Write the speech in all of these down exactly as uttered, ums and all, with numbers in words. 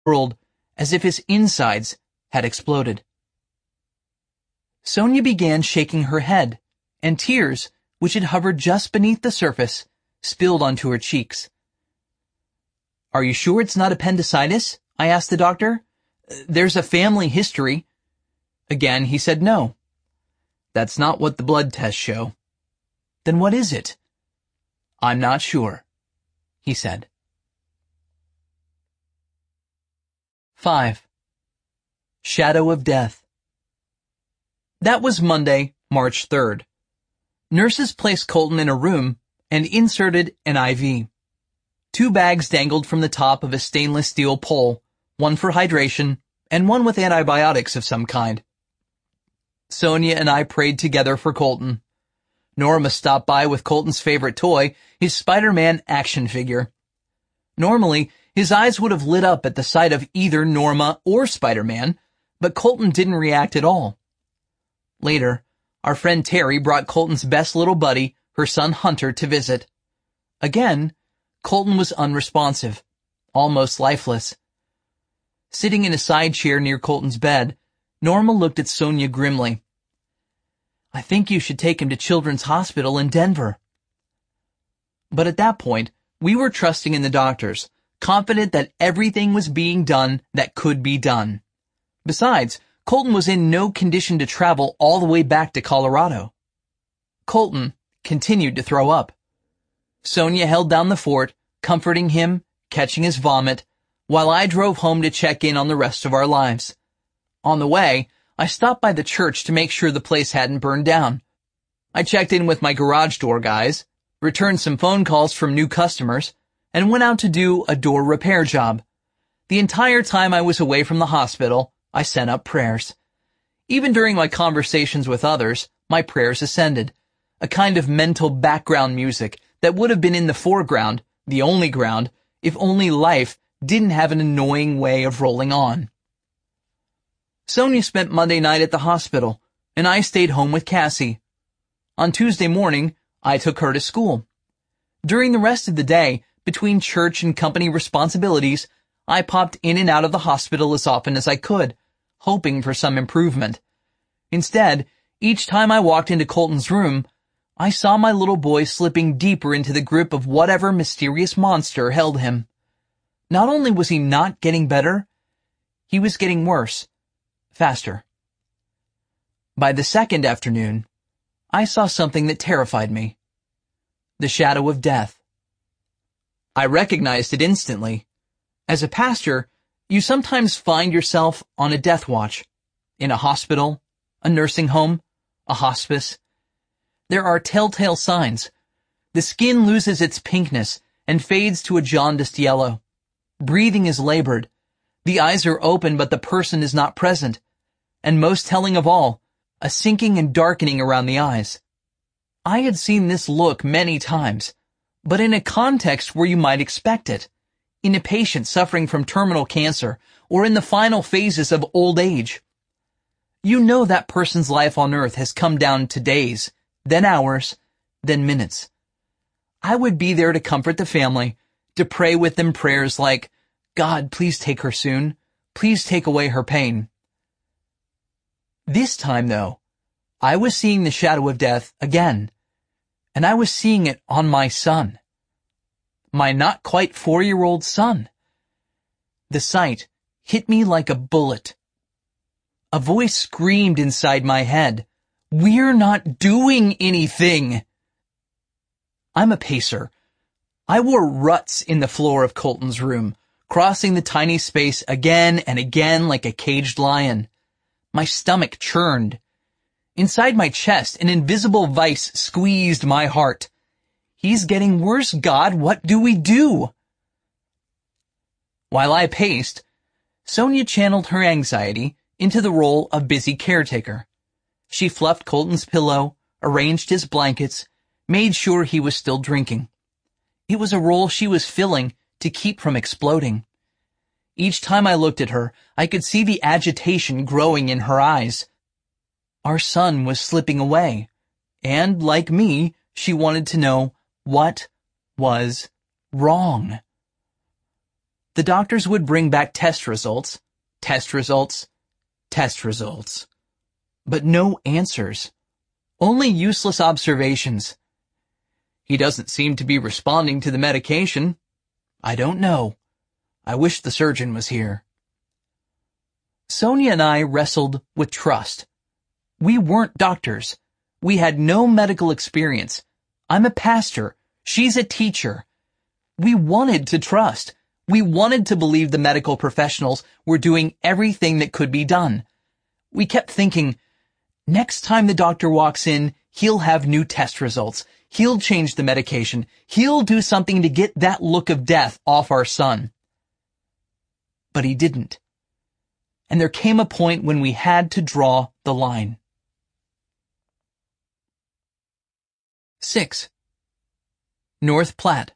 world as if his insides had exploded. Sonia began shaking her head, and tears, which had hovered just beneath the surface, spilled onto her cheeks. "Are you sure it's not appendicitis?" I asked the doctor. "There's a family history." Again, he said no. "That's not what the blood tests show." "Then what is it?" "I'm not sure," he said. five. Shadow of Death. That was Monday, March third. Nurses placed Colton in a room and inserted an I V. Two bags dangled from the top of a stainless steel pole, one for hydration and one with antibiotics of some kind. Sonia and I prayed together for Colton. Norma stopped by with Colton's favorite toy, his Spider-Man action figure. Normally, his eyes would have lit up at the sight of either Norma or Spider-Man, but Colton didn't react at all. Later, our friend Terry brought Colton's best little buddy, her son Hunter, to visit. Again, Colton was unresponsive, almost lifeless. Sitting in a side chair near Colton's bed, Norma looked at Sonia grimly. "I think you should take him to Children's Hospital in Denver." But at that point, we were trusting in the doctors, confident that everything was being done that could be done. Besides, Colton was in no condition to travel all the way back to Colorado. Colton continued to throw up. Sonia held down the fort, comforting him, catching his vomit, while I drove home to check in on the rest of our lives. On the way, I stopped by the church to make sure the place hadn't burned down. I checked in with my garage door guys, returned some phone calls from new customers, and went out to do a door repair job. The entire time I was away from the hospital, I sent up prayers. Even during my conversations with others, my prayers ascended, a kind of mental background music that would have been in the foreground, the only ground, if only life didn't have an annoying way of rolling on. Sonia spent Monday night at the hospital, and I stayed home with Cassie. On Tuesday morning, I took her to school. During the rest of the day, between church and company responsibilities, I popped in and out of the hospital as often as I could, hoping for some improvement. Instead, each time I walked into Colton's room, I saw my little boy slipping deeper into the grip of whatever mysterious monster held him. Not only was he not getting better, he was getting worse, faster. By the second afternoon, I saw something that terrified me. The shadow of death. I recognized it instantly. As a pastor, you sometimes find yourself on a death watch, in a hospital, a nursing home, a hospice. There are telltale signs. The skin loses its pinkness and fades to a jaundiced yellow. Breathing is labored. The eyes are open, but the person is not present. And most telling of all, a sinking and darkening around the eyes. I had seen this look many times, but in a context where you might expect it, in a patient suffering from terminal cancer or in the final phases of old age. You know that person's life on earth has come down to days, then hours, then minutes. I would be there to comfort the family, to pray with them prayers like, "God, please take her soon. Please take away her pain." This time, though, I was seeing the shadow of death again, and I was seeing it on my son. My not quite four-year-old son. The sight hit me like a bullet. A voice screamed inside my head, "We're not doing anything." I'm a pacer. I wore ruts in the floor of Colton's room, crossing the tiny space again and again like a caged lion. My stomach churned. Inside my chest, an invisible vice squeezed my heart. "He's getting worse, God. What do we do?" While I paced, Sonia channeled her anxiety into the role of busy caretaker. She fluffed Colton's pillow, arranged his blankets, made sure he was still drinking. It was a role she was filling to keep from exploding. Each time I looked at her, I could see the agitation growing in her eyes. Our son was slipping away, and, like me, she wanted to know what was wrong. The doctors would bring back test results, test results, test results. But no answers. Only useless observations. He doesn't seem to be responding to the medication. I don't know. I wish the surgeon was here. Sonia and I wrestled with trust. We weren't doctors. We had no medical experience. I'm a pastor. She's a teacher. We wanted to trust. We wanted to believe the medical professionals were doing everything that could be done. We kept thinking, next time the doctor walks in, he'll have new test results. He'll change the medication. He'll do something to get that look of death off our son. But he didn't. And there came a point when we had to draw the line. Six. North Platte.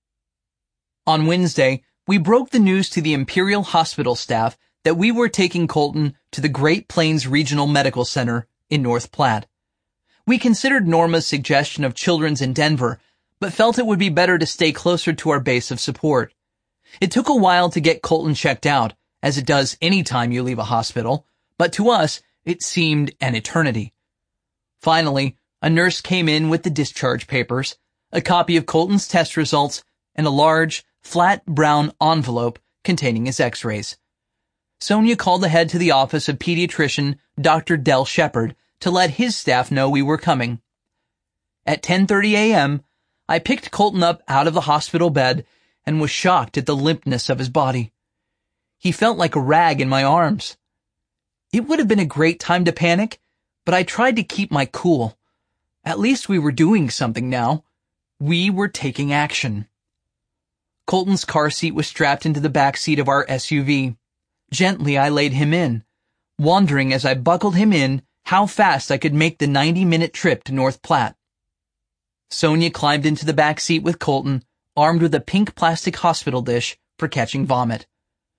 On Wednesday, we broke the news to the Imperial Hospital staff that we were taking Colton to the Great Plains Regional Medical Center in North Platte. We considered Norma's suggestion of Children's in Denver, but felt it would be better to stay closer to our base of support. It took a while to get Colton checked out, as it does any time you leave a hospital, but to us, it seemed an eternity. Finally, a nurse came in with the discharge papers, a copy of Colton's test results, and a large, flat brown envelope containing his x-rays. Sonia called ahead to the office of pediatrician Doctor Del Shepard to let his staff know we were coming. At ten thirty a.m., I picked Colton up out of the hospital bed and was shocked at the limpness of his body. He felt like a rag in my arms. It would have been a great time to panic, but I tried to keep my cool. At least we were doing something now. We were taking action. Colton's car seat was strapped into the back seat of our S U V. Gently, I laid him in, wondering as I buckled him in how fast I could make the ninety-minute trip to North Platte. Sonia climbed into the back seat with Colton, armed with a pink plastic hospital dish for catching vomit.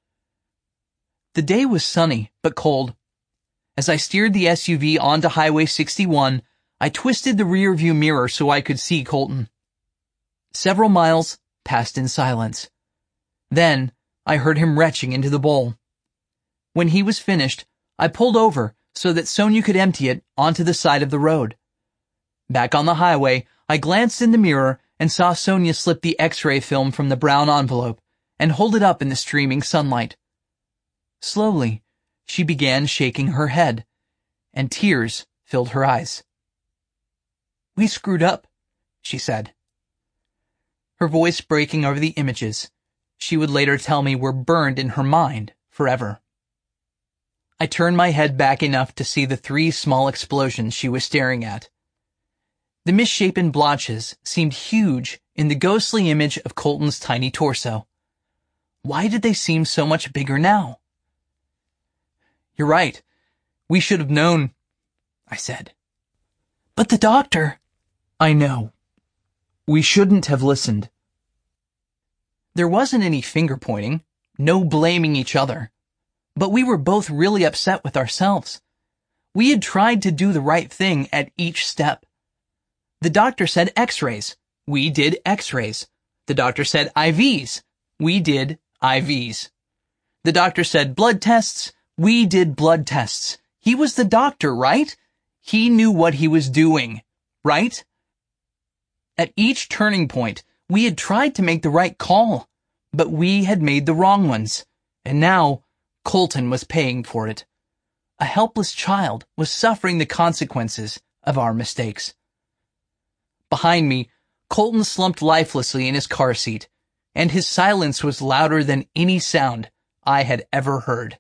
The day was sunny, but cold. As I steered the S U V onto Highway sixty-one, I twisted the rearview mirror so I could see Colton. Several miles passed in silence. Then, I heard him retching into the bowl. When he was finished, I pulled over so that Sonia could empty it onto the side of the road. Back on the highway, I glanced in the mirror and saw Sonia slip the x-ray film from the brown envelope and hold it up in the streaming sunlight. Slowly, she began shaking her head, and tears filled her eyes. "We screwed up," she said. Her voice breaking over the images she would later tell me were burned in her mind forever. I turned my head back enough to see the three small explosions she was staring at. The misshapen blotches seemed huge in the ghostly image of Colton's tiny torso. Why did they seem so much bigger now? "You're right. We should have known," I said. "But the doctor—" "I know. We shouldn't have listened." There wasn't any finger-pointing, no blaming each other. But we were both really upset with ourselves. We had tried to do the right thing at each step. The doctor said x-rays. We did x-rays. The doctor said I Vs. We did I Vs. The doctor said blood tests. We did blood tests. He was the doctor, right? He knew what he was doing, right? At each turning point, we had tried to make the right call, but we had made the wrong ones. And now, Colton was paying for it. A helpless child was suffering the consequences of our mistakes. Behind me, Colton slumped lifelessly in his car seat, and his silence was louder than any sound I had ever heard.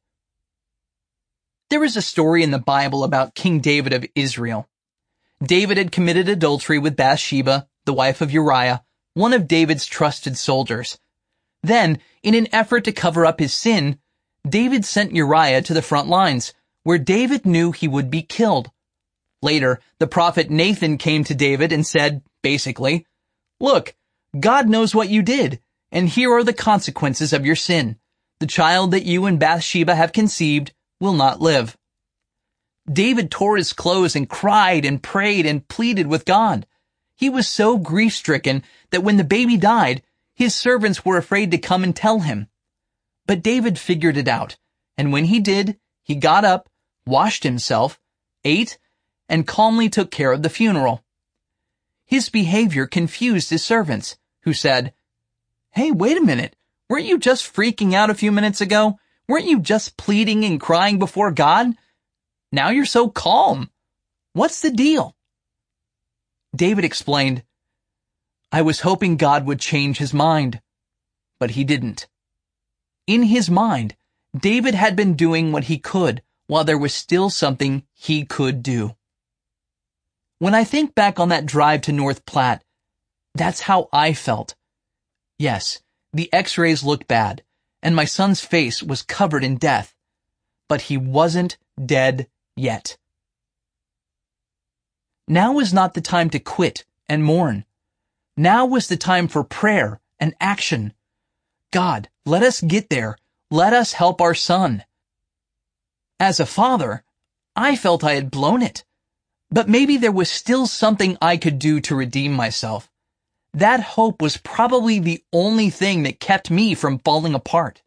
There is a story in the Bible about King David of Israel. David had committed adultery with Bathsheba, the wife of Uriah, one of David's trusted soldiers. Then, in an effort to cover up his sin, David sent Uriah to the front lines, where David knew he would be killed. Later, the prophet Nathan came to David and said, basically, "Look, God knows what you did, and here are the consequences of your sin. The child that you and Bathsheba have conceived will not live." David tore his clothes and cried and prayed and pleaded with God. He was so grief-stricken that when the baby died, his servants were afraid to come and tell him. But David figured it out, and when he did, he got up, washed himself, ate, and calmly took care of the funeral. His behavior confused his servants, who said, "Hey, wait a minute. Weren't you just freaking out a few minutes ago? Weren't you just pleading and crying before God? Now you're so calm. What's the deal?" David explained, "I was hoping God would change his mind, but he didn't." In his mind, David had been doing what he could while there was still something he could do. When I think back on that drive to North Platte, that's how I felt. Yes, the x-rays looked bad, and my son's face was covered in death, but he wasn't dead yet. Now was not the time to quit and mourn. Now was the time for prayer and action. God, let us get there. Let us help our son. As a father, I felt I had blown it, but maybe there was still something I could do to redeem myself. That hope was probably the only thing that kept me from falling apart.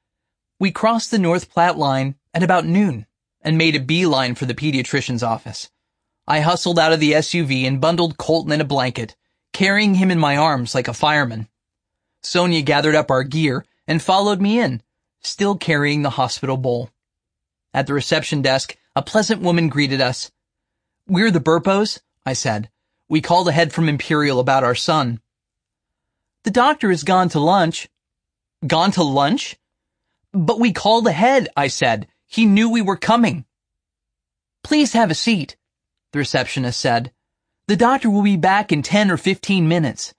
We crossed the North Platte line at about noon and made a beeline for the pediatrician's office. I hustled out of the S U V and bundled Colton in a blanket, carrying him in my arms like a fireman. Sonia gathered up our gear and followed me in, still carrying the hospital bowl. At the reception desk, a pleasant woman greeted us. "We're the Burpos," I said. "We called ahead from Imperial about our son." "The doctor has gone to lunch." "Gone to lunch?" "But we called ahead," I said. "He knew we were coming." "Please have a seat," the receptionist said. "The doctor will be back in ten or fifteen minutes."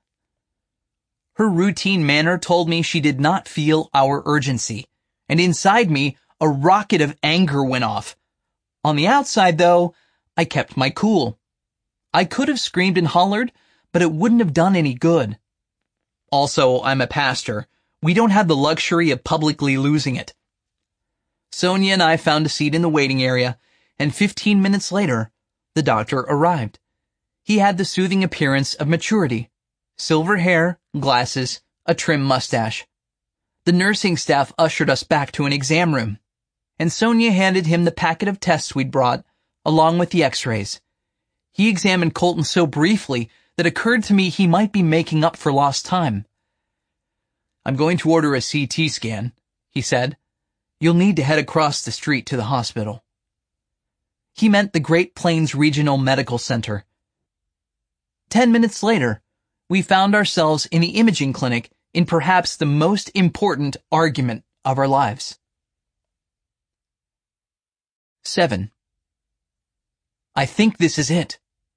Her routine manner told me she did not feel our urgency, and inside me, a rocket of anger went off. On the outside, though, I kept my cool. I could have screamed and hollered, but it wouldn't have done any good. Also, I'm a pastor. We don't have the luxury of publicly losing it. Sonia and I found a seat in the waiting area, and fifteen minutes later, the doctor arrived. He had the soothing appearance of maturity. Silver hair, glasses, a trim mustache. The nursing staff ushered us back to an exam room, and Sonia handed him the packet of tests we'd brought, along with the x-rays. He examined Colton so briefly that it occurred to me he might be making up for lost time. "I'm going to order a C T scan," he said. "You'll need to head across the street to the hospital." He meant the Great Plains Regional Medical Center. Ten minutes later, we found ourselves in the imaging clinic in perhaps the most important argument of our lives. Seven. "I think this is it."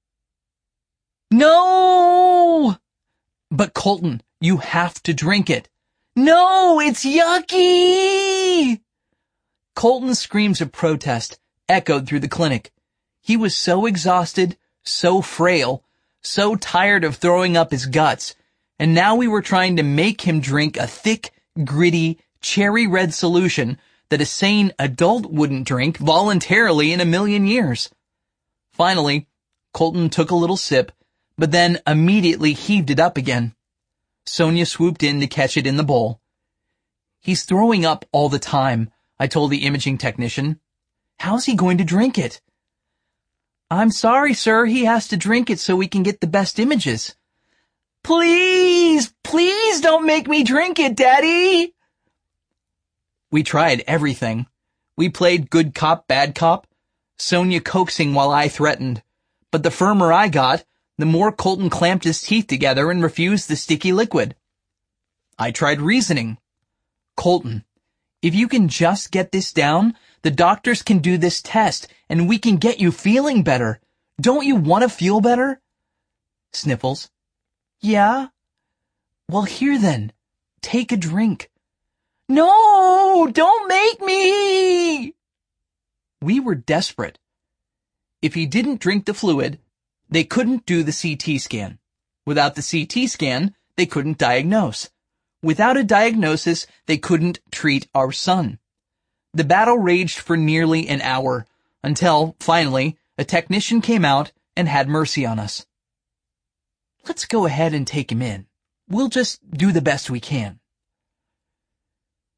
"No!" "But Colton, you have to drink it." "No, it's yucky!" Colton's screams of protest echoed through the clinic. He was so exhausted, so frail, so tired of throwing up his guts, and now we were trying to make him drink a thick, gritty, cherry-red solution that a sane adult wouldn't drink voluntarily in a million years. Finally, Colton took a little sip, but then immediately heaved it up again. Sonia swooped in to catch it in the bowl. "He's throwing up all the time," I told the imaging technician. "How's he going to drink it?" "I'm sorry, sir. He has to drink it so we can get the best images." "Please, please don't make me drink it, Daddy!" We tried everything. We played good cop, bad cop, Sonia coaxing while I threatened. But the firmer I got, the more Colton clamped his teeth together and refused the sticky liquid. I tried reasoning. "Colton, if you can just get this down, the doctors can do this test, and we can get you feeling better. Don't you want to feel better?" Sniffles. "Yeah." "Well, here then. Take a drink." "No, don't make me!" We were desperate. If he didn't drink the fluid, they couldn't do the C T scan. Without the C T scan, they couldn't diagnose. Without a diagnosis, they couldn't treat our son. The battle raged for nearly an hour, until, finally, a technician came out and had mercy on us. "Let's go ahead and take him in. We'll just do the best we can."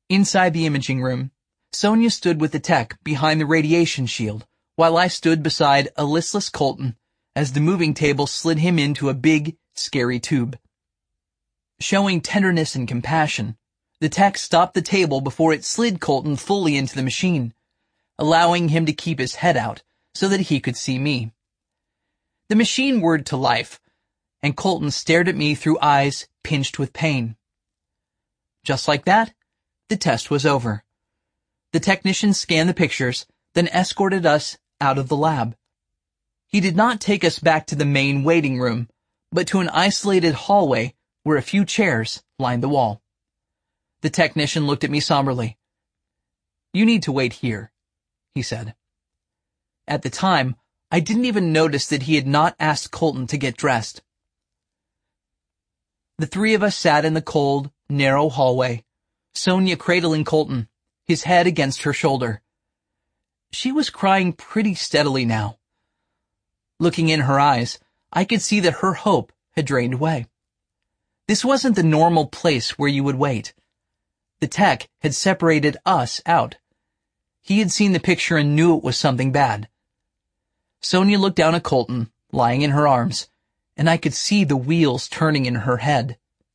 Inside the imaging room, Sonia stood with the tech behind the radiation shield, while I stood beside a listless Colton as the moving table slid him into a big, scary tube. Showing tenderness and compassion, the tech stopped the table before it slid Colton fully into the machine, allowing him to keep his head out so that he could see me. The machine whirred to life, and Colton stared at me through eyes pinched with pain. Just like that, the test was over. The technician scanned the pictures, then escorted us out of the lab. He did not take us back to the main waiting room, but to an isolated hallway where a few chairs lined the wall. The technician looked at me somberly. "You need to wait here," he said. At the time, I didn't even notice that he had not asked Colton to get dressed. The three of us sat in the cold, narrow hallway, Sonia cradling Colton, his head against her shoulder. She was crying pretty steadily now. Looking in her eyes, I could see that her hope had drained away. This wasn't the normal place where you would wait. The tech had separated us out. He had seen the picture and knew it was something bad. Sonia looked down at Colton, lying in her arms, and I could see the wheels turning in her head.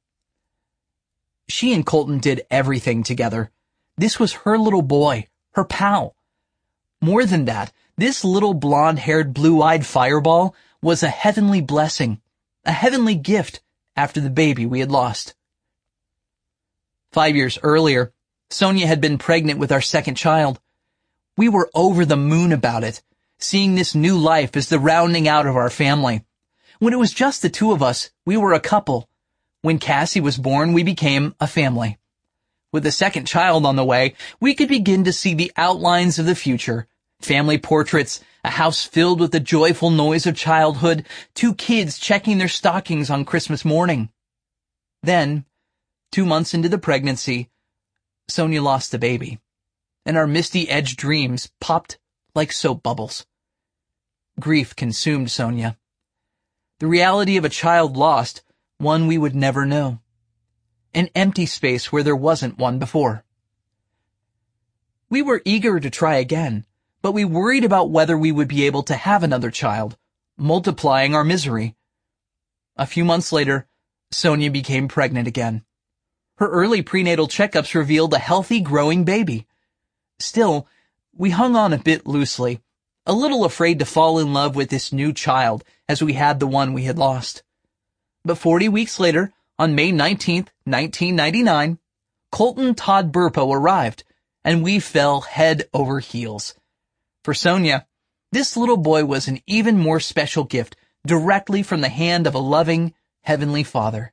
She and Colton did everything together. This was her little boy, her pal. More than that, this little blonde-haired, blue-eyed fireball was a heavenly blessing, a heavenly gift after the baby we had lost. Five years earlier, Sonia had been pregnant with our second child. We were over the moon about it, seeing this new life as the rounding out of our family. When it was just the two of us, we were a couple. When Cassie was born, we became a family. With the second child on the way, we could begin to see the outlines of the future. Family portraits, a house filled with the joyful noise of childhood, two kids checking their stockings on Christmas morning. Then, two months into the pregnancy, Sonia lost the baby, and our misty-edged dreams popped like soap bubbles. Grief consumed Sonia. The reality of a child lost, one we would never know. An empty space where there wasn't one before. We were eager to try again, but we worried about whether we would be able to have another child, multiplying our misery. A few months later, Sonia became pregnant again. Her early prenatal checkups revealed a healthy, growing baby. Still, we hung on a bit loosely, a little afraid to fall in love with this new child as we had the one we had lost. But forty weeks later, on May nineteenth, nineteen ninety-nine, Colton Todd Burpo arrived, and we fell head over heels. For Sonia, this little boy was an even more special gift directly from the hand of a loving, heavenly Father.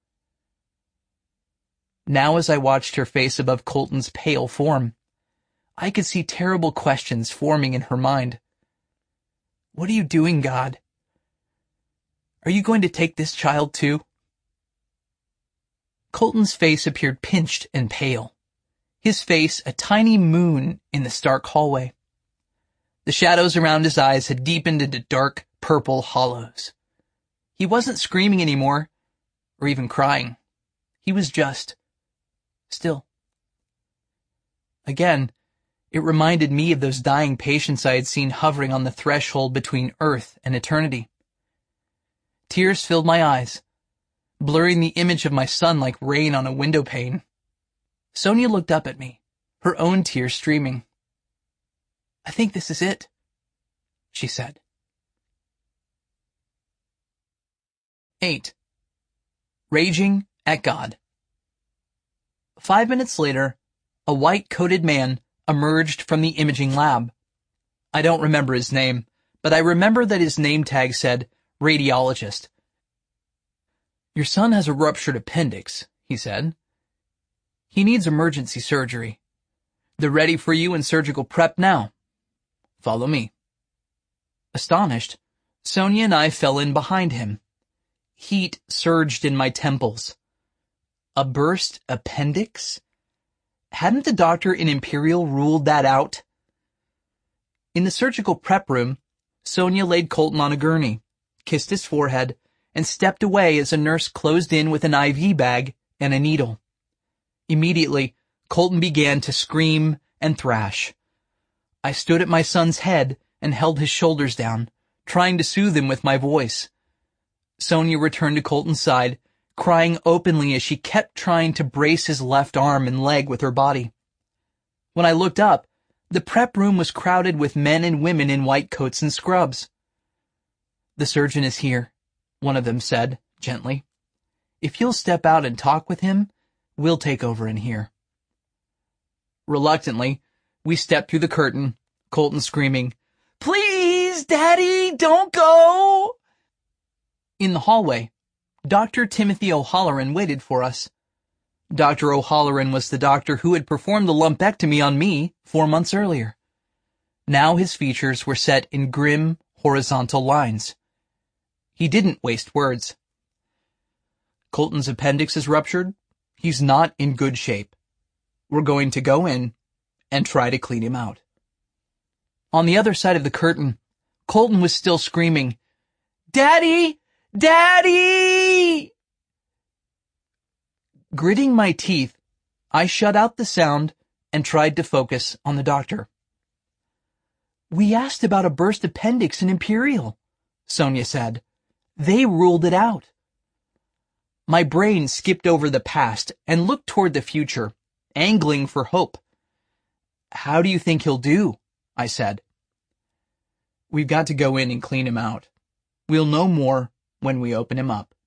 Now as I watched her face above Colton's pale form, I could see terrible questions forming in her mind. What are you doing, God? Are you going to take this child too? Colton's face appeared pinched and pale, his face a tiny moon in the stark hallway. The shadows around his eyes had deepened into dark, purple hollows. He wasn't screaming anymore, or even crying. He was just still. Again, it reminded me of those dying patients I had seen hovering on the threshold between earth and eternity. Tears filled my eyes, blurring the image of my son like rain on a window pane. Sonia looked up at me, her own tears streaming. "I think this is it," she said. eight. Raging at God. Five minutes later, a white-coated man emerged from the imaging lab. I don't remember his name, but I remember that his name tag said radiologist. "Your son has a ruptured appendix," he said. "He needs emergency surgery. They're ready for you in surgical prep now. Follow me." Astonished, Sonia and I fell in behind him. Heat surged in my temples. A burst appendix? Hadn't the doctor in Imperial ruled that out? In the surgical prep room, Sonia laid Colton on a gurney, kissed his forehead, and stepped away as a nurse closed in with an I V bag and a needle. Immediately, Colton began to scream and thrash. I stood at my son's head and held his shoulders down, trying to soothe him with my voice. Sonia returned to Colton's side, crying openly as she kept trying to brace his left arm and leg with her body. When I looked up, the prep room was crowded with men and women in white coats and scrubs. "The surgeon is here," one of them said, gently. "If you'll step out and talk with him, we'll take over in here." Reluctantly, we stepped through the curtain, Colton screaming, "Please, Daddy, don't go!" In the hallway, Doctor Timothy O'Halloran waited for us. Doctor O'Halloran was the doctor who had performed the lumpectomy on me four months earlier. Now his features were set in grim, horizontal lines. He didn't waste words. "Colton's appendix is ruptured. He's not in good shape. We're going to go in and try to clean him out." On the other side of the curtain, Colton was still screaming, "Daddy! Daddy!" Gritting my teeth, I shut out the sound and tried to focus on the doctor. "We asked about a burst appendix in Imperial," Sonia said. "They ruled it out." My brain skipped over the past and looked toward the future, angling for hope. "How do you think he'll do?" I said. "We've got to go in and clean him out. We'll know more when we open him up."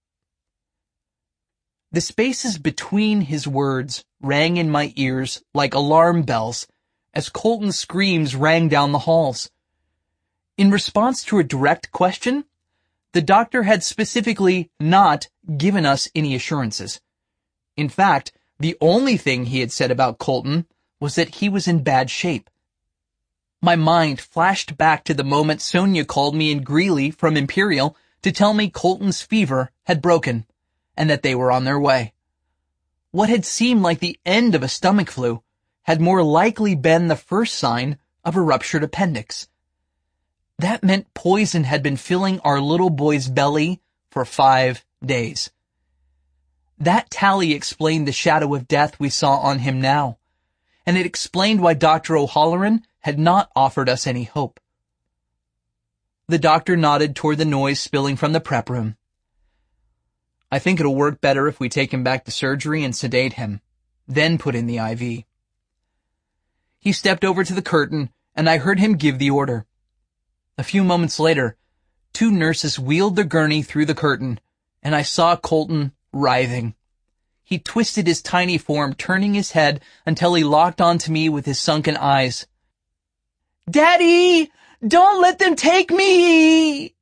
The spaces between his words rang in my ears like alarm bells as Colton's screams rang down the halls. In response to a direct question, the doctor had specifically not given us any assurances. In fact, the only thing he had said about Colton was that he was in bad shape. My mind flashed back to the moment Sonia called me in Greeley from Imperial to tell me Colton's fever had broken, and that they were on their way. What had seemed like the end of a stomach flu had more likely been the first sign of a ruptured appendix. That meant poison had been filling our little boy's belly for five days. That tally explained the shadow of death we saw on him now, and it explained why Doctor O'Halloran had not offered us any hope. The doctor nodded toward the noise spilling from the prep room. "I think it'll work better if we take him back to surgery and sedate him, then put in the I V. He stepped over to the curtain, and I heard him give the order. A few moments later, two nurses wheeled the gurney through the curtain, and I saw Colton writhing. He twisted his tiny form, turning his head until he locked onto me with his sunken eyes. "Daddy, don't let them take me!"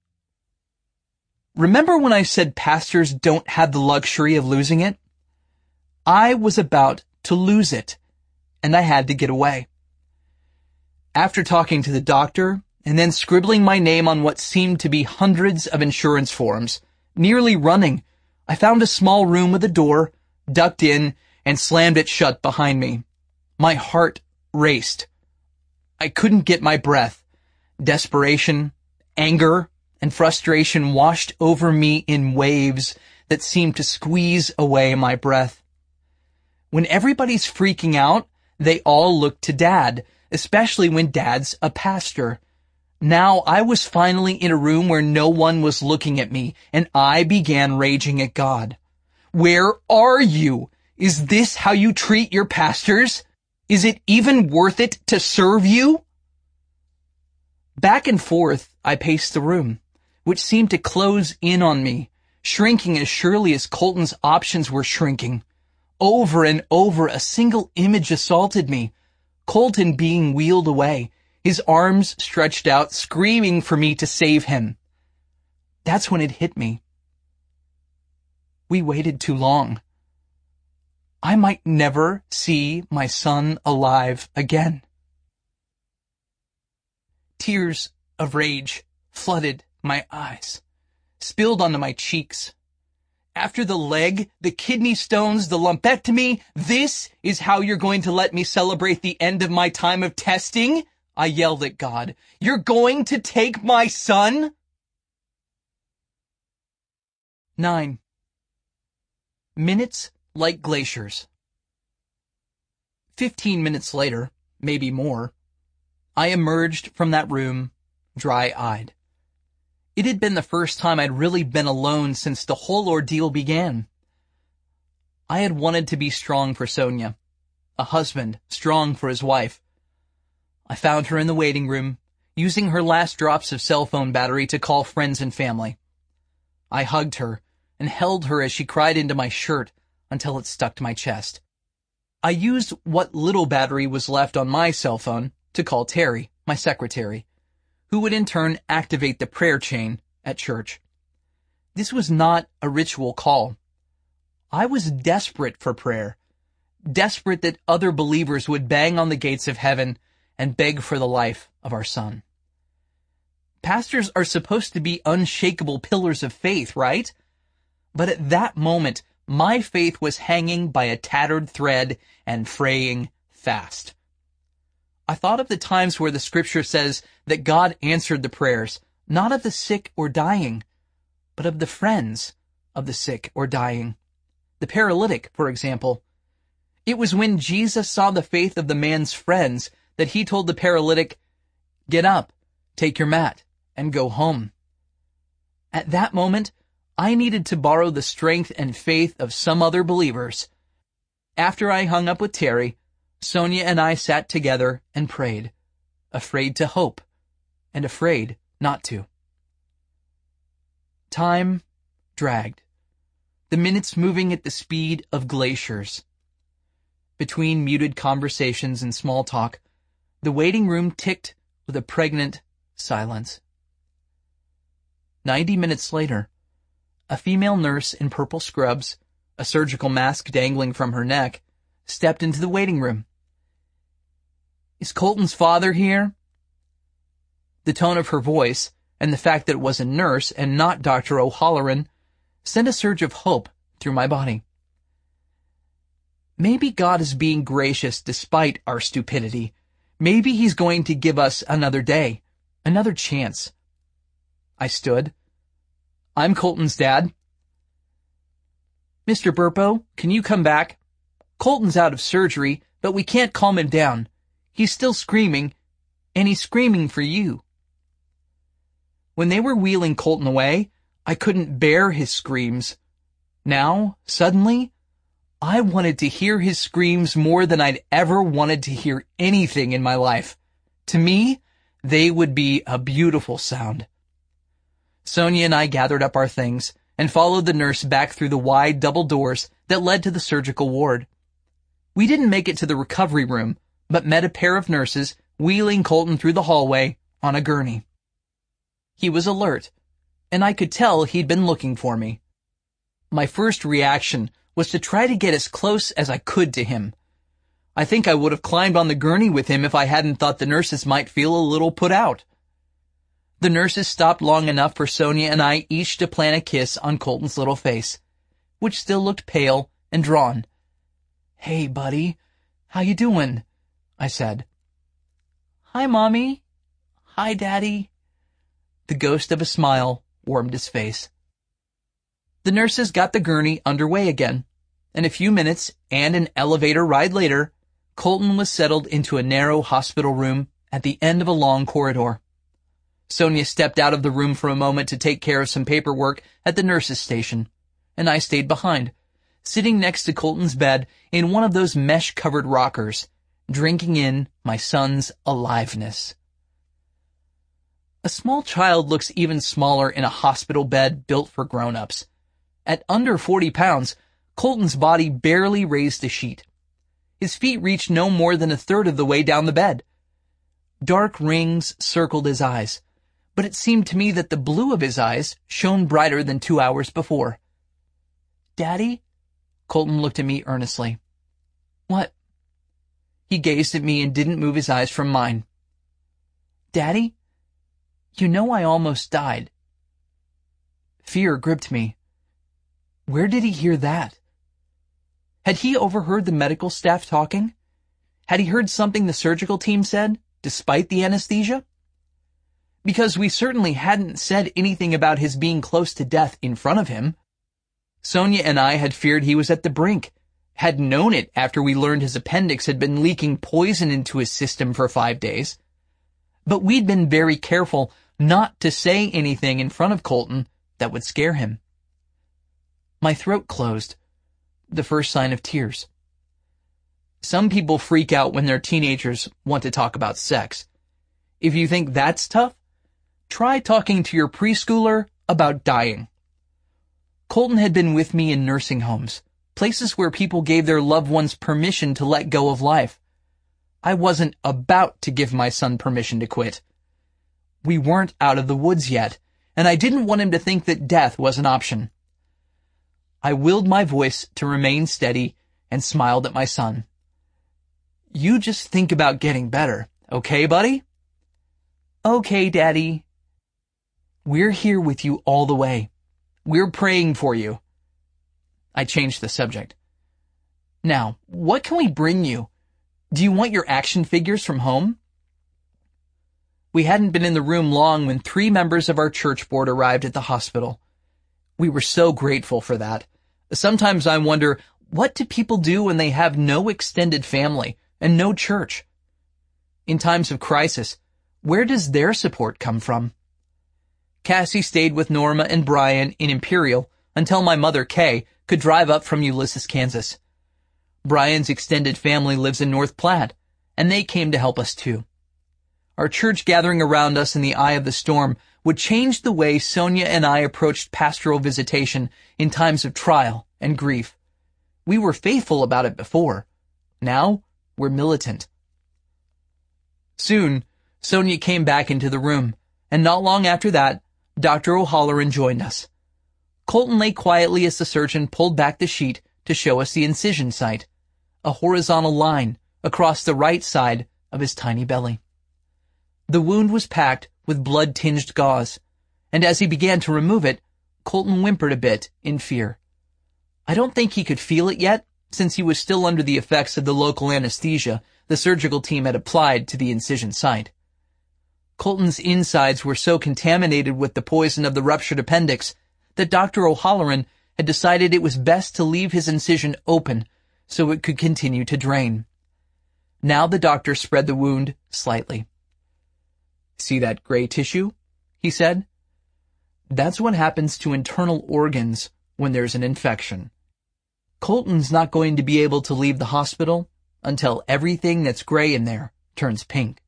Remember when I said pastors don't have the luxury of losing it? I was about to lose it, and I had to get away. After talking to the doctor, and then scribbling my name on what seemed to be hundreds of insurance forms, nearly running, I found a small room with a door, ducked in, and slammed it shut behind me. My heart raced. I couldn't get my breath. Desperation, anger, and frustration washed over me in waves that seemed to squeeze away my breath. When everybody's freaking out, they all look to Dad, especially when Dad's a pastor. Now I was finally in a room where no one was looking at me, and I began raging at God. "Where are you? Is this how you treat your pastors? Is it even worth it to serve you?" Back and forth, I paced the room, which seemed to close in on me, shrinking as surely as Colton's options were shrinking. Over and over, a single image assaulted me. Colton being wheeled away, his arms stretched out, screaming for me to save him. That's when it hit me. We waited too long. I might never see my son alive again. Tears of rage flooded my eyes, spilled onto my cheeks. After the leg, the kidney stones, the lumpectomy, this is how you're going to let me celebrate the end of my time of testing? I yelled at God. You're going to take my son? Nine. Minutes like glaciers. Fifteen minutes later, maybe more, I emerged from that room dry-eyed. It had been the first time I'd really been alone since the whole ordeal began. I had wanted to be strong for Sonia, a husband strong for his wife. I found her in the waiting room, using her last drops of cell phone battery to call friends and family. I hugged her and held her as she cried into my shirt until it stuck to my chest. I used what little battery was left on my cell phone to call Terry, my secretary, who would in turn activate the prayer chain at church. This was not a ritual call. I was desperate for prayer, desperate that other believers would bang on the gates of heaven and beg for the life of our son. Pastors are supposed to be unshakable pillars of faith, right? But at that moment, my faith was hanging by a tattered thread and fraying fast. I thought of the times where the scripture says that God answered the prayers, not of the sick or dying, but of the friends of the sick or dying. The paralytic, for example. It was when Jesus saw the faith of the man's friends that he told the paralytic, "Get up, take your mat, and go home." At that moment, I needed to borrow the strength and faith of some other believers. After I hung up with Terry, Sonia and I sat together and prayed, afraid to hope and afraid not to. Time dragged, the minutes moving at the speed of glaciers. Between muted conversations and small talk, the waiting room ticked with a pregnant silence. Ninety minutes later, a female nurse in purple scrubs, a surgical mask dangling from her neck, stepped into the waiting room. "Is Colton's father here?" The tone of her voice, and the fact that it was a nurse and not Doctor O'Halloran, sent a surge of hope through my body. Maybe God is being gracious despite our stupidity. Maybe he's going to give us another day, another chance. I stood. "I'm Colton's dad." "Mister Burpo, can you come back? Colton's out of surgery, but we can't calm him down. He's still screaming, and he's screaming for you." When they were wheeling Colton away, I couldn't bear his screams. Now, suddenly, I wanted to hear his screams more than I'd ever wanted to hear anything in my life. To me, they would be a beautiful sound. Sonia and I gathered up our things and followed the nurse back through the wide double doors that led to the surgical ward. We didn't make it to the recovery room, but met a pair of nurses wheeling Colton through the hallway on a gurney. He was alert, and I could tell he'd been looking for me. My first reaction was to try to get as close as I could to him. I think I would have climbed on the gurney with him if I hadn't thought the nurses might feel a little put out. The nurses stopped long enough for Sonia and I each to plant a kiss on Colton's little face, which still looked pale and drawn. "Hey, buddy, how you doing?" I said. "Hi, Mommy. Hi, Daddy." The ghost of a smile warmed his face. The nurses got the gurney underway again. In a few minutes, and an elevator ride later, Colton was settled into a narrow hospital room at the end of a long corridor. Sonia stepped out of the room for a moment to take care of some paperwork at the nurse's station, and I stayed behind, sitting next to Colton's bed in one of those mesh-covered rockers, drinking in my son's aliveness. A small child looks even smaller in a hospital bed built for grown-ups. At under forty pounds, Colton's body barely raised a sheet. His feet reached no more than a third of the way down the bed. Dark rings circled his eyes, but it seemed to me that the blue of his eyes shone brighter than two hours before. "Daddy?" Colton looked at me earnestly. "What?" He gazed at me and didn't move his eyes from mine. "Daddy, you know I almost died." Fear gripped me. Where did he hear that? Had he overheard the medical staff talking? Had he heard something the surgical team said, despite the anesthesia? Because we certainly hadn't said anything about his being close to death in front of him. Sonia and I had feared he was at the brink, had known it after we learned his appendix had been leaking poison into his system for five days. But we'd been very careful not to say anything in front of Colton that would scare him. My throat closed, the first sign of tears. Some people freak out when their teenagers want to talk about sex. If you think that's tough, try talking to your preschooler about dying. Colton had been with me in nursing homes, places where people gave their loved ones permission to let go of life. I wasn't about to give my son permission to quit. We weren't out of the woods yet, and I didn't want him to think that death was an option. I willed my voice to remain steady and smiled at my son. You just think about getting better, okay, buddy? Okay, Daddy. We're here with you all the way. We're praying for you. I changed the subject. Now, what can we bring you? Do you want your action figures from home? We hadn't been in the room long when three members of our church board arrived at the hospital. We were so grateful for that. Sometimes I wonder, what do people do when they have no extended family and no church? In times of crisis, where does their support come from? Cassie stayed with Norma and Brian in Imperial until my mother, Kay, could drive up from Ulysses, Kansas. Brian's extended family lives in North Platte, and they came to help us too. Our church gathering around us in the eye of the storm would change the way Sonia and I approached pastoral visitation in times of trial and grief. We were faithful about it before. Now, we're militant. Soon, Sonia came back into the room, and not long after that, Doctor O'Halloran joined us. Colton lay quietly as the surgeon pulled back the sheet to show us the incision site, a horizontal line across the right side of his tiny belly. The wound was packed with blood-tinged gauze, and as he began to remove it, Colton whimpered a bit in fear. I don't think he could feel it yet, since he was still under the effects of the local anesthesia the surgical team had applied to the incision site. Colton's insides were so contaminated with the poison of the ruptured appendix that Doctor O'Halloran had decided it was best to leave his incision open so it could continue to drain. Now the doctor spread the wound slightly. See that gray tissue? He said. That's what happens to internal organs when there's an infection. Colton's not going to be able to leave the hospital until everything that's gray in there turns pink.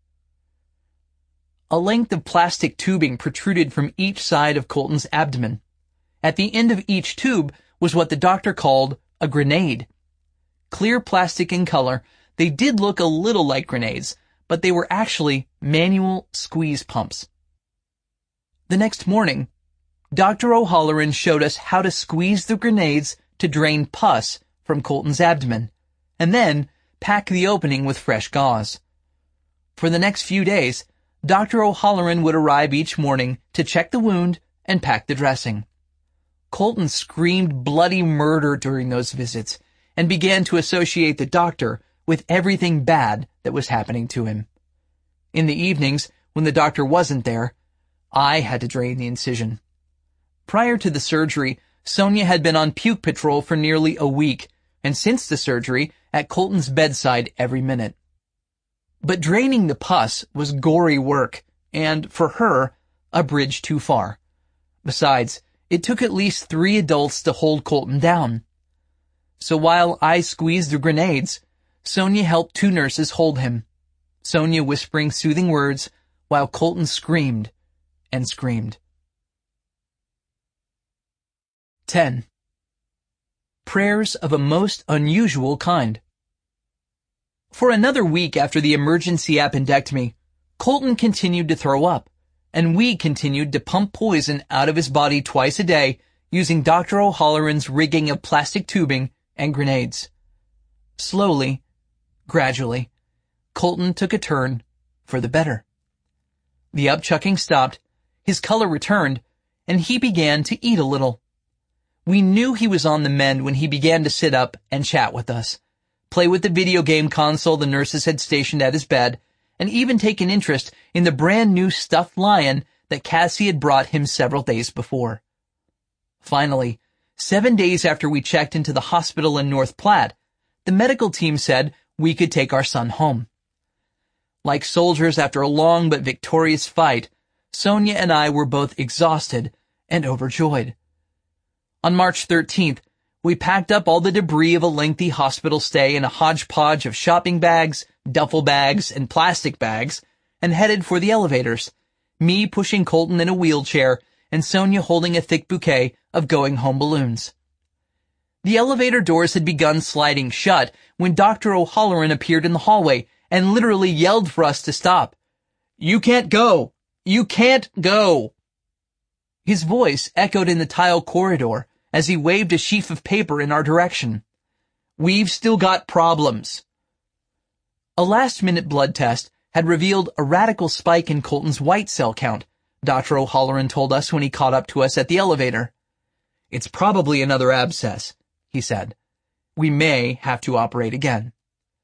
A length of plastic tubing protruded from each side of Colton's abdomen. At the end of each tube was what the doctor called a grenade. Clear plastic in color, they did look a little like grenades, but they were actually manual squeeze pumps. The next morning, Doctor O'Halloran showed us how to squeeze the grenades to drain pus from Colton's abdomen, and then pack the opening with fresh gauze. For the next few days, Doctor O'Halloran would arrive each morning to check the wound and pack the dressing. Colton screamed bloody murder during those visits and began to associate the doctor with everything bad that was happening to him. In the evenings, when the doctor wasn't there, I had to drain the incision. Prior to the surgery, Sonia had been on puke patrol for nearly a week, and since the surgery, at Colton's bedside every minute. But draining the pus was gory work, and, for her, a bridge too far. Besides, it took at least three adults to hold Colton down. So while I squeezed the grenades, Sonia helped two nurses hold him, Sonia whispering soothing words while Colton screamed and screamed. ten. Prayers of a most unusual kind. For another week after the emergency appendectomy, Colton continued to throw up, and we continued to pump poison out of his body twice a day using Doctor O'Halloran's rigging of plastic tubing and grenades. Slowly, gradually, Colton took a turn for the better. The upchucking stopped, his color returned, and he began to eat a little. We knew he was on the mend when he began to sit up and chat with us, play with the video game console the nurses had stationed at his bed, and even take an interest in the brand new stuffed lion that Cassie had brought him several days before. Finally, seven days after we checked into the hospital in North Platte, the medical team said we could take our son home. Like soldiers after a long but victorious fight, Sonia and I were both exhausted and overjoyed. On March thirteenth, we packed up all the debris of a lengthy hospital stay in a hodgepodge of shopping bags, duffel bags, and plastic bags, and headed for the elevators, me pushing Colton in a wheelchair and Sonia holding a thick bouquet of going-home balloons. The elevator doors had begun sliding shut when Doctor O'Halloran appeared in the hallway and literally yelled for us to stop. "You can't go! You can't go!" His voice echoed in the tile corridor as he waved a sheaf of paper in our direction. "We've still got problems." A last-minute blood test had revealed a radical spike in Colton's white cell count, Doctor O'Halloran told us when he caught up to us at the elevator. "It's probably another abscess," he said. "We may have to operate again."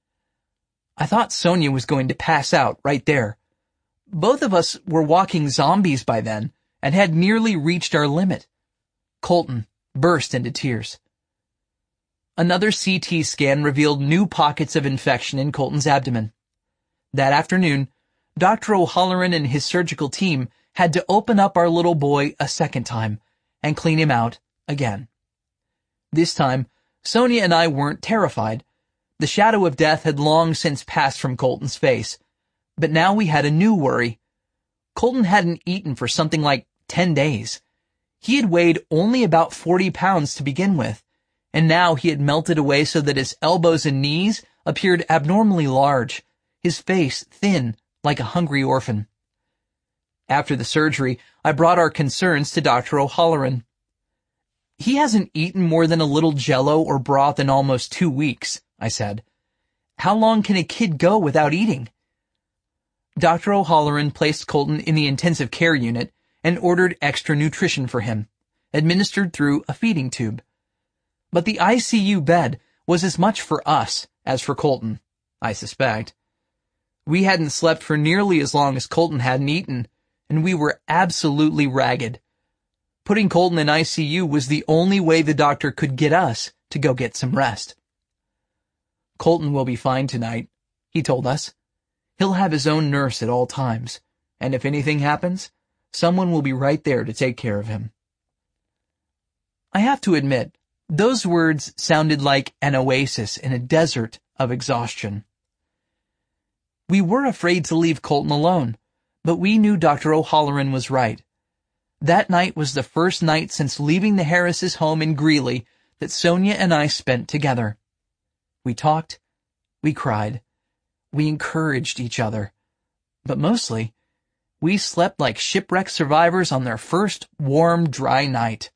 I thought Sonia was going to pass out right there. Both of us were walking zombies by then and had nearly reached our limit. Colton burst into tears. Another C T scan revealed new pockets of infection in Colton's abdomen. That afternoon, Doctor O'Halloran and his surgical team had to open up our little boy a second time and clean him out again. This time, Sonia and I weren't terrified. The shadow of death had long since passed from Colton's face. But now we had a new worry. Colton hadn't eaten for something like ten days. He had weighed only about forty pounds to begin with, and now he had melted away so that his elbows and knees appeared abnormally large, his face thin like a hungry orphan. After the surgery, I brought our concerns to Doctor O'Halloran. "He hasn't eaten more than a little jello or broth in almost two weeks, I said. "How long can a kid go without eating?" Doctor O'Halloran placed Colton in the intensive care unit and ordered extra nutrition for him, administered through a feeding tube. But the I C U bed was as much for us as for Colton, I suspect. We hadn't slept for nearly as long as Colton hadn't eaten, and we were absolutely ragged. Putting Colton in I C U was the only way the doctor could get us to go get some rest. "Colton will be fine tonight," he told us. "He'll have his own nurse at all times, and if anything happens, someone will be right there to take care of him." I have to admit, those words sounded like an oasis in a desert of exhaustion. We were afraid to leave Colton alone, but we knew Doctor O'Halloran was right. That night was the first night since leaving the Harris's home in Greeley that Sonia and I spent together. We talked, we cried, we encouraged each other, but mostly, we slept like shipwrecked survivors on their first warm, dry night.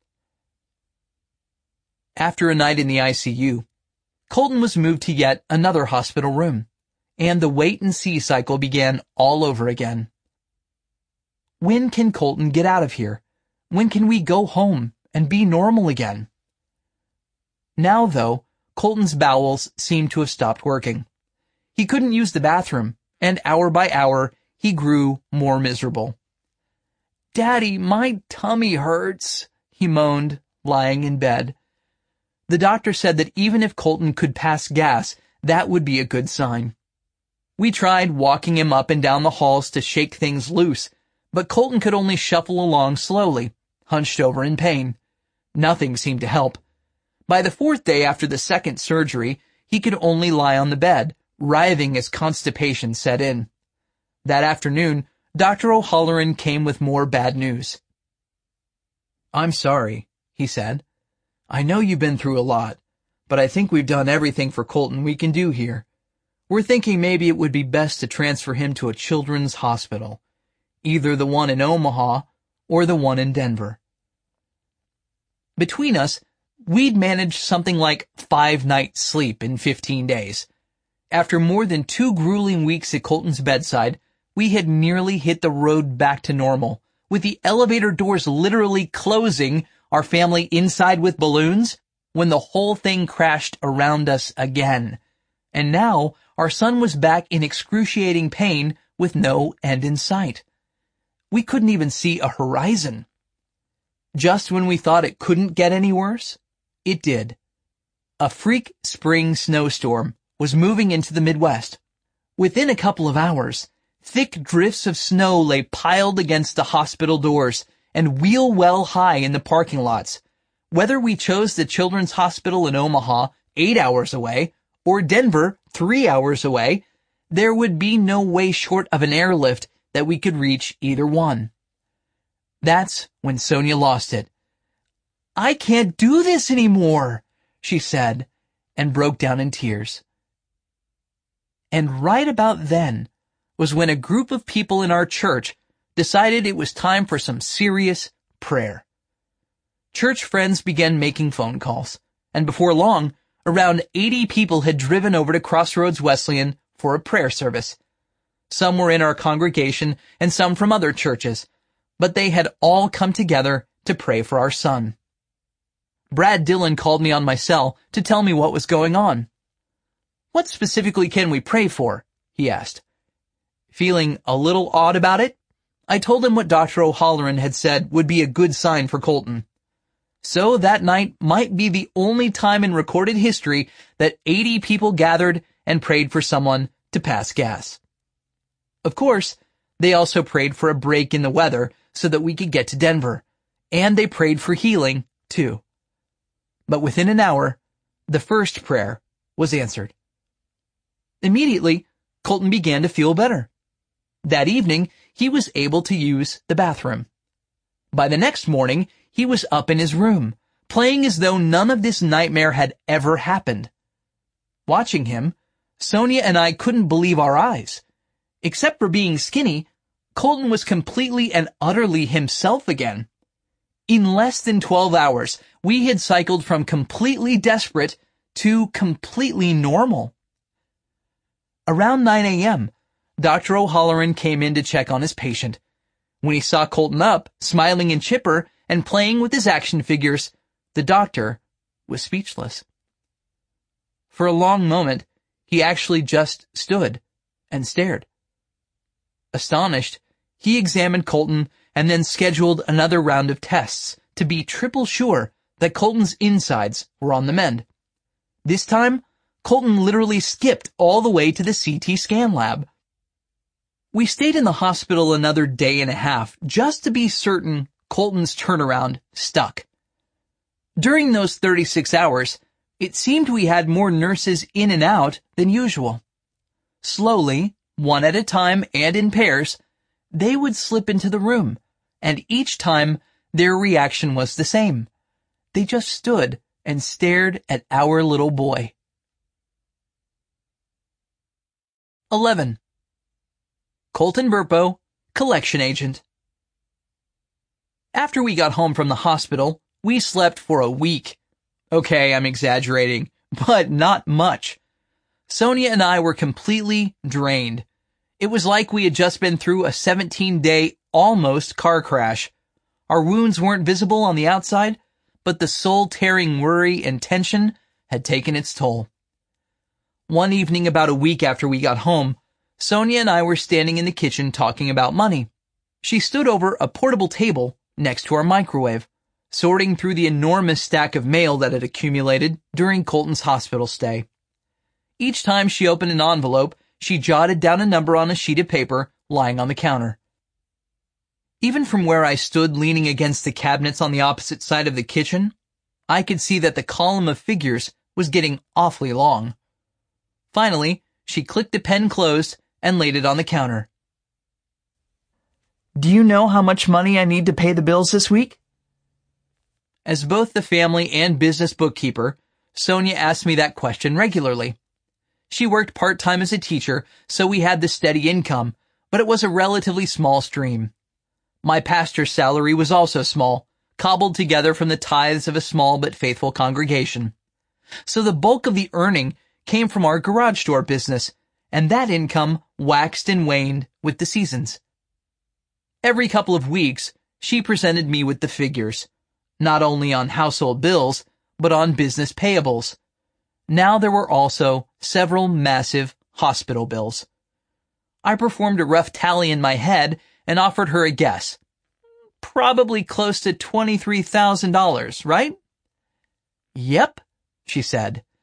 After a night in the I C U, Colton was moved to yet another hospital room, and the wait-and-see cycle began all over again. When can Colton get out of here? When can we go home and be normal again? Now, though, Colton's bowels seemed to have stopped working. He couldn't use the bathroom, and hour by hour, he grew more miserable. "Daddy, my tummy hurts," he moaned, lying in bed. The doctor said that even if Colton could pass gas, that would be a good sign. We tried walking him up and down the halls to shake things loose, but Colton could only shuffle along slowly, hunched over in pain. Nothing seemed to help. By the fourth day after the second surgery, he could only lie on the bed, writhing as constipation set in. That afternoon, Doctor O'Halloran came with more bad news. "I'm sorry," he said. "I know you've been through a lot, but I think we've done everything for Colton we can do here. We're thinking maybe it would be best to transfer him to a children's hospital, either the one in Omaha or the one in Denver." Between us, we'd managed something like five nights' sleep in fifteen days. After more than two grueling weeks at Colton's bedside, we had nearly hit the road back to normal, with the elevator doors literally closing, our family inside with balloons, when the whole thing crashed around us again. And now, our son was back in excruciating pain with no end in sight. We couldn't even see a horizon. Just when we thought it couldn't get any worse, it did. A freak spring snowstorm was moving into the Midwest. Within a couple of hours, thick drifts of snow lay piled against the hospital doors and wheel well high in the parking lots. Whether we chose the Children's Hospital in Omaha, eight hours away, or Denver, three hours away, there would be no way short of an airlift that we could reach either one. That's when Sonia lost it. "I can't do this anymore," she said, and broke down in tears. And right about then was when a group of people in our church decided it was time for some serious prayer. Church friends began making phone calls, and before long, around eighty people had driven over to Crossroads Wesleyan for a prayer service. Some were in our congregation and some from other churches, but they had all come together to pray for our son. Brad Dillon called me on my cell to tell me what was going on. "What specifically can we pray for?" he asked. Feeling a little odd about it, I told him what Doctor O'Halloran had said would be a good sign for Colton. So that night might be the only time in recorded history that eighty people gathered and prayed for someone to pass gas. Of course, they also prayed for a break in the weather so that we could get to Denver, and they prayed for healing, too. But within an hour, the first prayer was answered. Immediately, Colton began to feel better. That evening, he was able to use the bathroom. By the next morning, he was up in his room, playing as though none of this nightmare had ever happened. Watching him, Sonia and I couldn't believe our eyes. Except for being skinny, Colton was completely and utterly himself again. In less than twelve hours, we had cycled from completely desperate to completely normal. Around nine a.m., Doctor O'Halloran came in to check on his patient. When he saw Colton up, smiling and chipper, and playing with his action figures, the doctor was speechless. For a long moment, he actually just stood and stared. Astonished, he examined Colton and then scheduled another round of tests to be triple sure that Colton's insides were on the mend. This time, Colton literally skipped all the way to the C T scan lab. We stayed in the hospital another day and a half just to be certain Colton's turnaround stuck. During those thirty-six hours, it seemed we had more nurses in and out than usual. Slowly, one at a time and in pairs, they would slip into the room, and each time their reaction was the same. They just stood and stared at our little boy. eleven. Colton Burpo, collection agent. After we got home from the hospital, we slept for a week. Okay, I'm exaggerating, but not much. Sonia and I were completely drained. It was like we had just been through a seventeen-day almost car crash. Our wounds weren't visible on the outside, but the soul-tearing worry and tension had taken its toll. One evening about a week after we got home, Sonia and I were standing in the kitchen talking about money. She stood over a portable table next to our microwave, sorting through the enormous stack of mail that had accumulated during Colton's hospital stay. Each time she opened an envelope, she jotted down a number on a sheet of paper lying on the counter. Even from where I stood leaning against the cabinets on the opposite side of the kitchen, I could see that the column of figures was getting awfully long. Finally, she clicked the pen closed and laid it on the counter. "Do you know how much money I need to pay the bills this week?" As both the family and business bookkeeper, Sonia asked me that question regularly. She worked part-time as a teacher, so we had the steady income, but it was a relatively small stream. My pastor's salary was also small, cobbled together from the tithes of a small but faithful congregation. So the bulk of the earning came from our garage door business, and that income waxed and waned with the seasons. Every couple of weeks, she presented me with the figures, not only on household bills, but on business payables. Now there were also several massive hospital bills. I performed a rough tally in my head and offered her a guess. Probably close to twenty-three thousand dollars, right? "Yep," she said,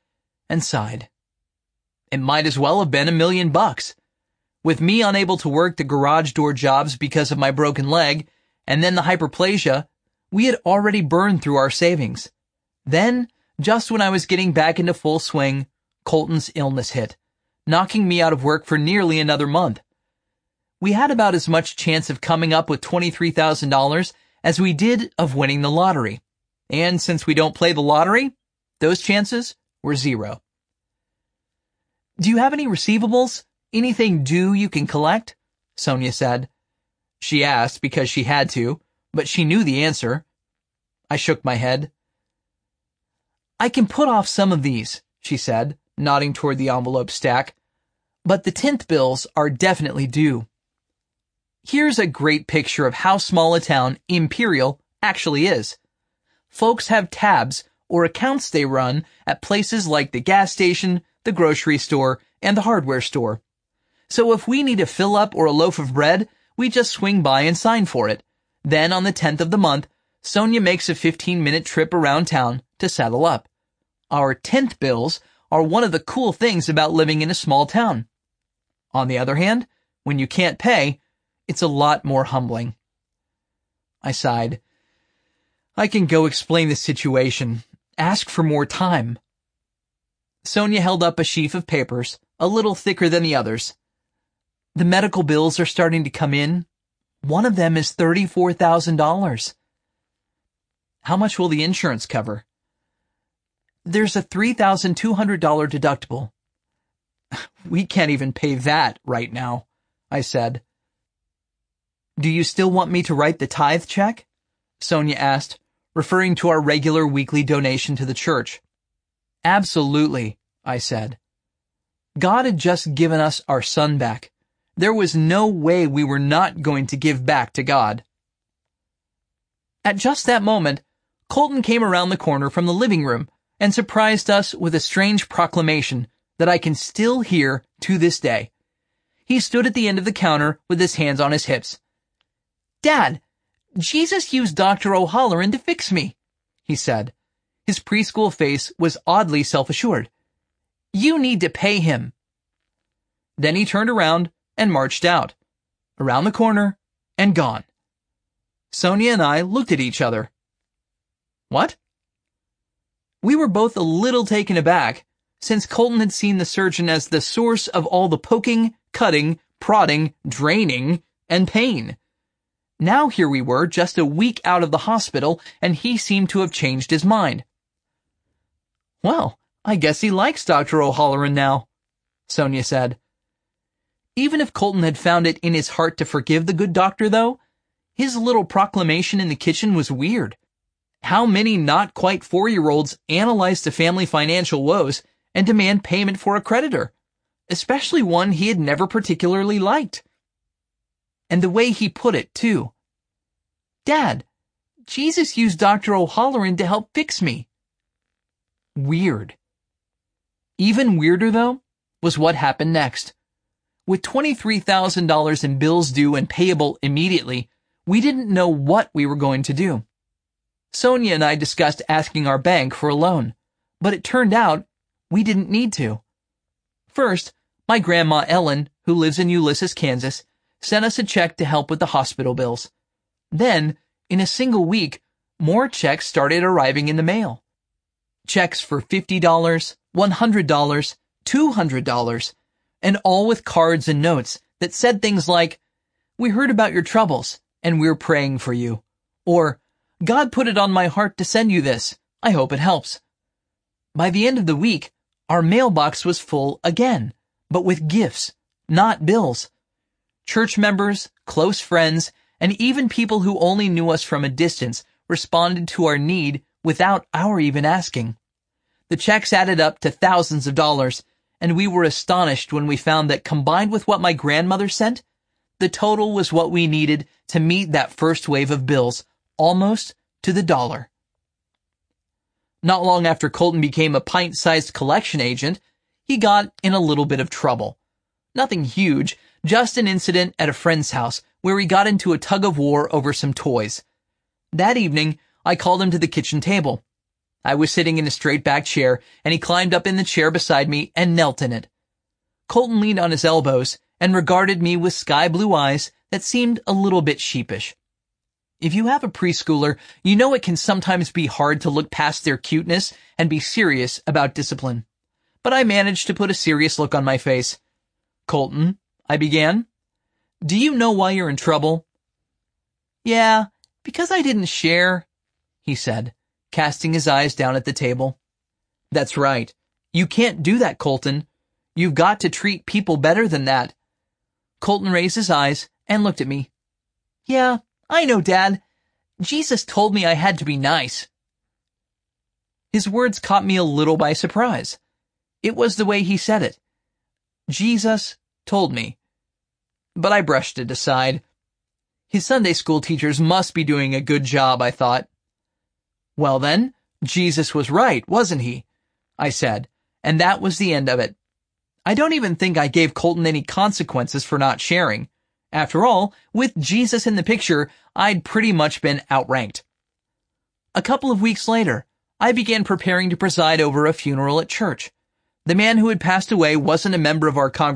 and sighed. It might as well have been a million bucks. With me unable to work the garage door jobs because of my broken leg, and then the hyperplasia, we had already burned through our savings. Then, just when I was getting back into full swing, Colton's illness hit, knocking me out of work for nearly another month. We had about as much chance of coming up with twenty-three thousand dollars as we did of winning the lottery. And since we don't play the lottery, those chances were zero. Do you have any receivables? Anything due you can collect? Sonia said. She asked because she had to, but she knew the answer. I shook my head. I can put off some of these, she said, nodding toward the envelope stack, but the tenth bills are definitely due. Here's a great picture of how small a town Imperial actually is. Folks have tabs or accounts they run at places like the gas station, the grocery store, and the hardware store. So if we need a fill-up or a loaf of bread, we just swing by and sign for it. Then on the tenth of the month, Sonia makes a fifteen-minute trip around town to settle up. Our tenth bills are one of the cool things about living in a small town. On the other hand, when you can't pay, it's a lot more humbling. I sighed. I can go explain the situation. Ask for more time. Sonia held up a sheaf of papers, a little thicker than the others. The medical bills are starting to come in. One of them is thirty-four thousand dollars. How much will the insurance cover? There's a three thousand two hundred dollars deductible. We can't even pay that right now, I said. Do you still want me to write the tithe check? Sonia asked, referring to our regular weekly donation to the church. Absolutely, I said. God had just given us our son back. There was no way we were not going to give back to God. At just that moment, Colton came around the corner from the living room and surprised us with a strange proclamation that I can still hear to this day. He stood at the end of the counter with his hands on his hips. Dad, Jesus used Doctor O'Halloran to fix me, he said. His preschool face was oddly self-assured. You need to pay him. Then he turned around and marched out, around the corner, and gone. Sonia and I looked at each other. What? We were both a little taken aback, since Colton had seen the surgeon as the source of all the poking, cutting, prodding, draining, and pain. Now here we were, just a week out of the hospital, and he seemed to have changed his mind. Well, I guess he likes Doctor O'Halloran now, Sonia said. Even if Colton had found it in his heart to forgive the good doctor, though, his little proclamation in the kitchen was weird. How many not quite four-year-olds analyze the family financial woes and demand payment for a creditor, especially one he had never particularly liked? And the way he put it, too. Dad, Jesus used Doctor O'Halloran to help fix me. Weird. Even weirder, though, was what happened next. With twenty-three thousand dollars in bills due and payable immediately, we didn't know what we were going to do. Sonia and I discussed asking our bank for a loan, but it turned out we didn't need to. First, my grandma Ellen, who lives in Ulysses, Kansas, sent us a check to help with the hospital bills. Then, in a single week, more checks started arriving in the mail. Checks for fifty dollars, one hundred dollars, two hundred dollars, and all with cards and notes that said things like, "We heard about your troubles, and we're praying for you," or, "God put it on my heart to send you this. I hope it helps." By the end of the week, our mailbox was full again, but with gifts, not bills. Church members, close friends, and even people who only knew us from a distance responded to our need without our even asking. The checks added up to thousands of dollars, and we were astonished when we found that combined with what my grandmother sent, the total was what we needed to meet that first wave of bills, almost to the dollar. Not long after Colton became a pint-sized collection agent, he got in a little bit of trouble. Nothing huge, just an incident at a friend's house where he got into a tug-of-war over some toys. That evening, I called him to the kitchen table. I was sitting in a straight-back chair, and he climbed up in the chair beside me and knelt in it. Colton leaned on his elbows and regarded me with sky-blue eyes that seemed a little bit sheepish. If you have a preschooler, you know it can sometimes be hard to look past their cuteness and be serious about discipline. But I managed to put a serious look on my face. "Colton," I began, "do you know why you're in trouble?" "Yeah, because I didn't share," he said, casting his eyes down at the table. "That's right. You can't do that, Colton. You've got to treat people better than that." Colton raised his eyes and looked at me. "Yeah, I know, Dad. Jesus told me I had to be nice." His words caught me a little by surprise. It was the way he said it. Jesus told me. But I brushed it aside. His Sunday school teachers must be doing a good job, I thought. "Well then, Jesus was right, wasn't he?" I said, and that was the end of it. I don't even think I gave Colton any consequences for not sharing. After all, with Jesus in the picture, I'd pretty much been outranked. A couple of weeks later, I began preparing to preside over a funeral at church. The man who had passed away wasn't a member of our congregation.